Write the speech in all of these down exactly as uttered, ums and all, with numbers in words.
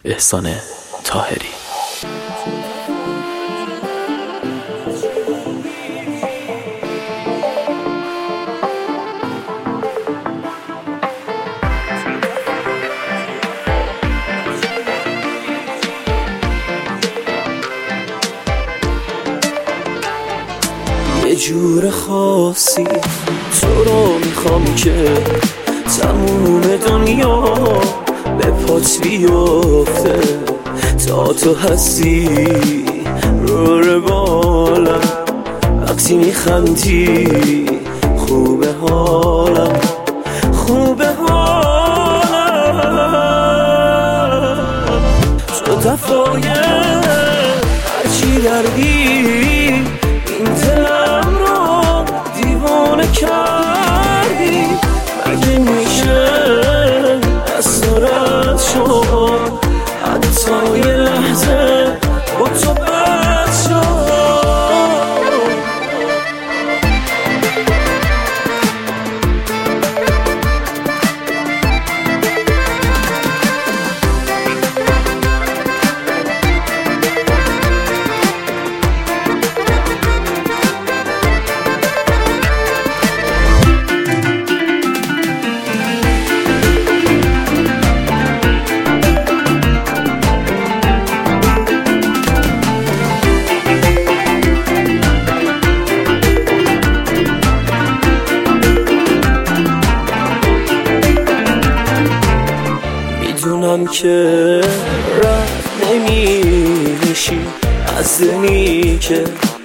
احسان طاهری. یه جور خاصی تو رو میخوام که تموم دنیا به پات بیفته، تا تو هستی رو رو بالم، وقتی میخندی خوبه حالم، خوبه حالم. تو دفعه هرچی دردی این دلم رو دیوانه کردی، مگه میشه اسرارت شد حتی یه لحظه با تو بد شد. میدونم که رد نمیشی از دلی که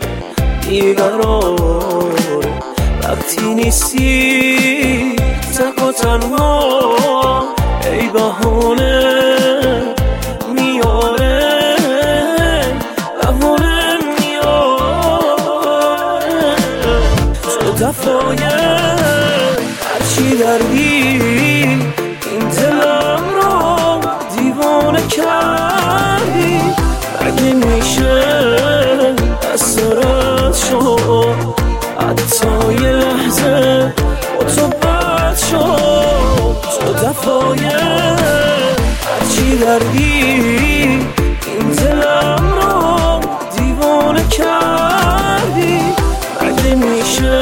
بیقرار، وقتی نیستی تک و تنها ای بهانه میاره، بهانه میاره. تو دفعه هرچی دردی این دلم رو دیوانه کردی، مگه میشه اسرارت شد حتی یه لحظه با تو بد شد. تو دفعه هرچی دردی این دلم رو دیوانه کردی، مگه میشه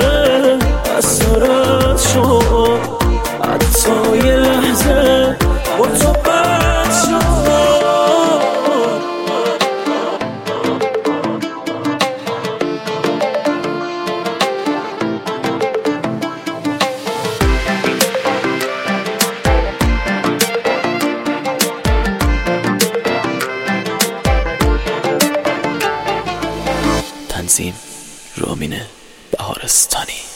اسرارت شد حتی یه لحظه با تو بد شد. تنظیم رامین بهارستانی.